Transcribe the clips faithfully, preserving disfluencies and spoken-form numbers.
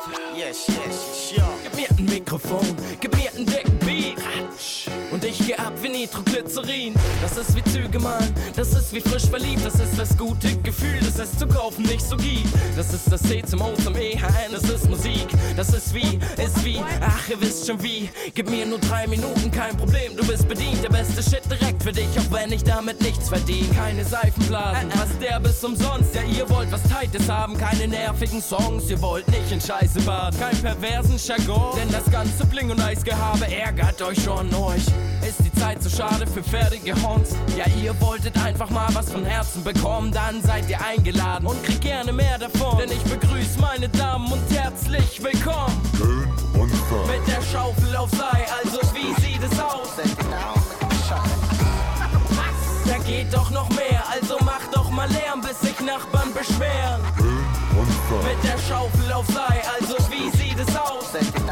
Yes, yes, yes, ja. Gib mir ein Mikrofon, gib mir ein dicken Beat. Und ich geh ab wie Nitroglycerin. Das ist wie Züge, Mann, das ist wie frisch verliebt. Das ist das gute Gefühl, das es zu kaufen nicht so gibt. Das ist das C zum O zum E H N, das ist Musik. Das ist wie, ist wie, ach ihr wisst schon wie. Gib mir nur drei Minuten, kein Problem, du bist bedient. Der beste Shit direkt für dich, auch wenn ich damit nichts verdiene. Keine Seifenblasen, was der bis umsonst. Ja, ihr wollt was Tightes haben, keine nervigen Songs. Ihr wollt nicht in Scheiße baden, kein perversen Jargon. Denn das ganze Bling und Eisgehabe ärgert euch schon. Euch ist die Zeit zu schade für fertige Horns. Ja, ihr wolltet einfach mal was von Herzen bekommen. Dann seid ihr eingeladen und kriegt gerne mehr davon. Denn ich begrüße meine Damen und herzlich willkommen. Schön und fair. Mit der Schaufel auf Sei, also wie sieht es aus? Da geht doch noch mehr, also mach doch mal Lärm, bis sich Nachbarn beschweren. Schön und fair. Mit der Schaufel auf Sei, also wie sieht es aus?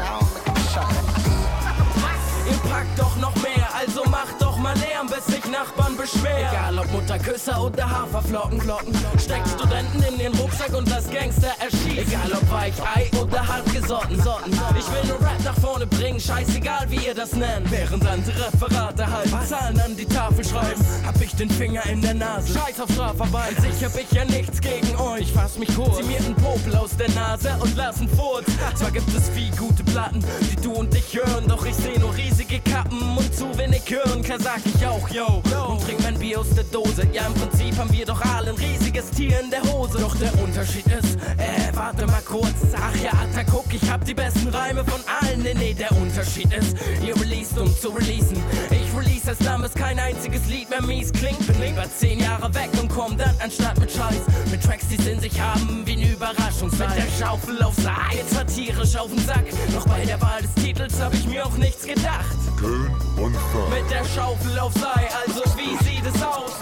Ihr packt doch noch mehr, also macht doch mal Lärm, bis sich Nachbarn beschweren. Egal ob Mutterküsser oder Haferflocken, Glocken, steckt Studenten in den Rucksack und das Gangster erschießt. Egal ob Weichei oder hartgesotten, Sotten. Ich will nur Rap nach vorne bringen, scheißegal wie ihr das nennt. Während andere Referate halten, Zahlen an die Tafel schreiben, hab ich den Finger in der Nase. Scheiß auf Strafarbeit, sich hab ich ja nichts gegen euch. Ich fass mich kurz, zieh mir einen Popel aus der Nase und lass einen Furz. Zwar gibt es viel gute Platten, die du und ich hören, doch ich seh nur riesige Kappen und zu wenig hören, sag ich auch, yo. Und trink mein Bier aus der Dose. Ja, im Prinzip haben wir doch alle ein riesiges Tier in der Hose. Doch der Unterschied ist, äh, warte mal kurz. Ach ja, Alter, guck, ich hab die besten Reime von allen. Nee, nee, der Unterschied ist, ihr released, um zu releasen. Ich release als Name ist kein einziges Lied mehr mies klingt. Bin lieber zehn Jahre weg und komm dann anstatt mit Scheiß. Mit Tracks, die's in sich haben, wie ne Überraschungszeit. Mit der Schaufel auf Saar, jetzt satirisch auf den Sack. Doch bei der Wahl des Titels hab ich mir auch nichts gedacht. Schön und fair. Mit der Schaufel auf Sei, also wie sieht es aus?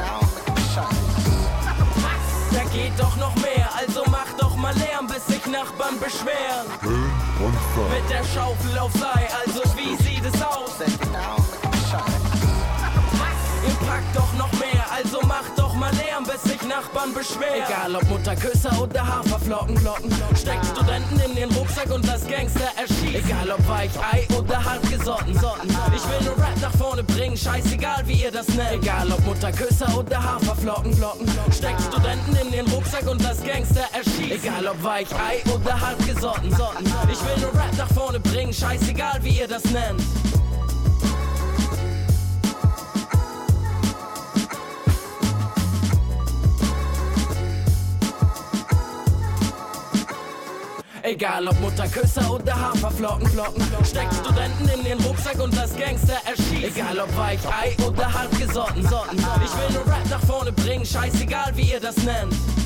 Da geht doch noch mehr, also mach doch mal Lärm, bis sich Nachbarn beschweren. Schön und fair. Mit der Schaufel auf Sei, also wie sieht es aus? Ihr packt doch noch mehr, also mach doch mal Lärm, bis sich Nachbarn beschweren. Egal ob Mutterküsser oder Haferflocken, Glocken, steckt Studenten in den Rucksack und das Gangster erschießt. Egal ob Weichei oder hartgesotten, Sotten. Ich will nur Rap nach vorne bringen, scheißegal wie ihr das nennt. Egal ob Mutterküsser oder Haferflocken, Glocken, steckt Studenten in den Rucksack und das Gangster erschießt. Egal ob Weichei oder hartgesotten, Sotten. Ich will nur Rap nach vorne bringen, scheißegal wie ihr das nennt. Egal ob Mutterküsser oder Haferflocken, Glocken, steckt Studenten in den Rucksack und das Gangster erschießt. Egal ob Weichei oder hartgesotten, Sotten. Ich will nur Rap nach vorne bringen, scheißegal wie ihr das nennt.